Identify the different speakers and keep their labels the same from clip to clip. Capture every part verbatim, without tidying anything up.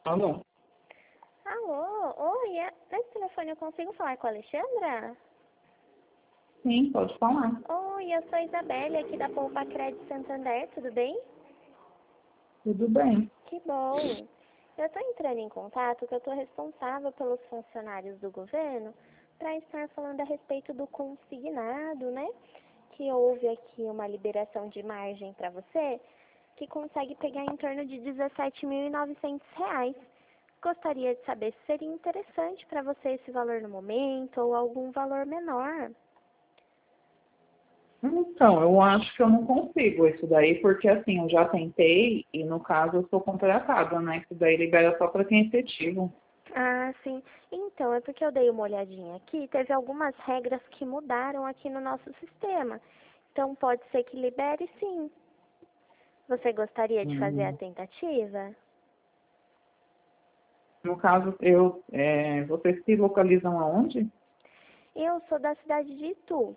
Speaker 1: Alô?
Speaker 2: Alô, oi, é- nesse telefone eu consigo falar com a Alexandra?
Speaker 1: Sim, pode falar.
Speaker 2: Oi, eu sou a Isabelle aqui da Poupa Crédito Santander, tudo bem?
Speaker 1: Tudo bem.
Speaker 2: Que bom. Eu estou entrando em contato que eu estou responsável pelos funcionários do governo para estar falando a respeito do consignado, né? Que houve aqui uma liberação de margem para você, que consegue pegar em torno de dezessete mil e novecentos reais. Gostaria de saber se seria interessante para você esse valor no momento ou algum valor menor.
Speaker 1: Então, eu acho que eu não consigo isso daí, porque assim, eu já tentei e no caso eu sou contratada, né? Isso daí libera só para quem é efetivo.
Speaker 2: Ah, sim. Então, é porque eu dei uma olhadinha aqui, teve algumas regras que mudaram aqui no nosso sistema. Então, pode ser que libere sim. Você gostaria de fazer a
Speaker 1: Hum.
Speaker 2: tentativa?
Speaker 1: No caso, eu, é, vocês se localizam aonde?
Speaker 2: Eu sou da cidade de Itu.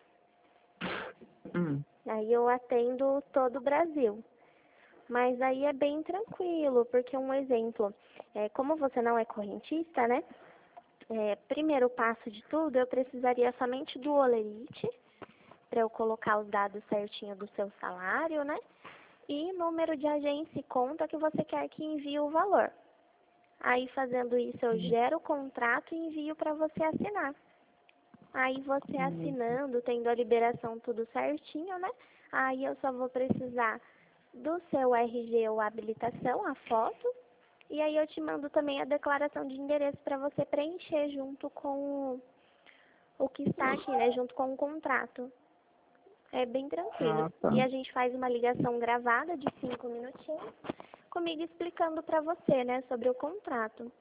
Speaker 1: Hum.
Speaker 2: Aí eu atendo todo o Brasil. Mas aí é bem tranquilo, porque um exemplo, é, como você não é correntista, né? É, primeiro passo de tudo, eu precisaria somente do holerite, para eu colocar os dados certinho do seu salário, né? E número de agência e conta que você quer que envie o valor. Aí, fazendo isso, eu gero o contrato e envio para você assinar. Aí, você
Speaker 1: Hum.
Speaker 2: assinando, tendo a liberação tudo certinho, né? Aí, eu só vou precisar do seu R G ou habilitação, a foto. E aí, eu te mando também a declaração de endereço para você preencher junto com o que está aqui, né? Junto com o contrato. É bem tranquilo.
Speaker 1: Ah, tá.
Speaker 2: E a gente faz uma ligação gravada de cinco minutinhos, comigo explicando para você, né, sobre o contrato.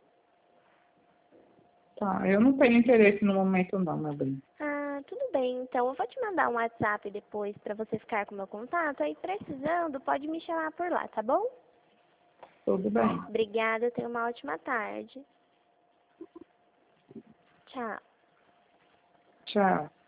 Speaker 1: Tá, eu não tenho interesse no momento não, meu bem.
Speaker 2: Ah, tudo bem. Então, eu vou te mandar um WhatsApp depois para você ficar com o meu contato. Aí, precisando, pode me chamar por lá, tá bom?
Speaker 1: Tudo bem.
Speaker 2: Obrigada, tenha uma ótima tarde. Tchau.
Speaker 1: Tchau.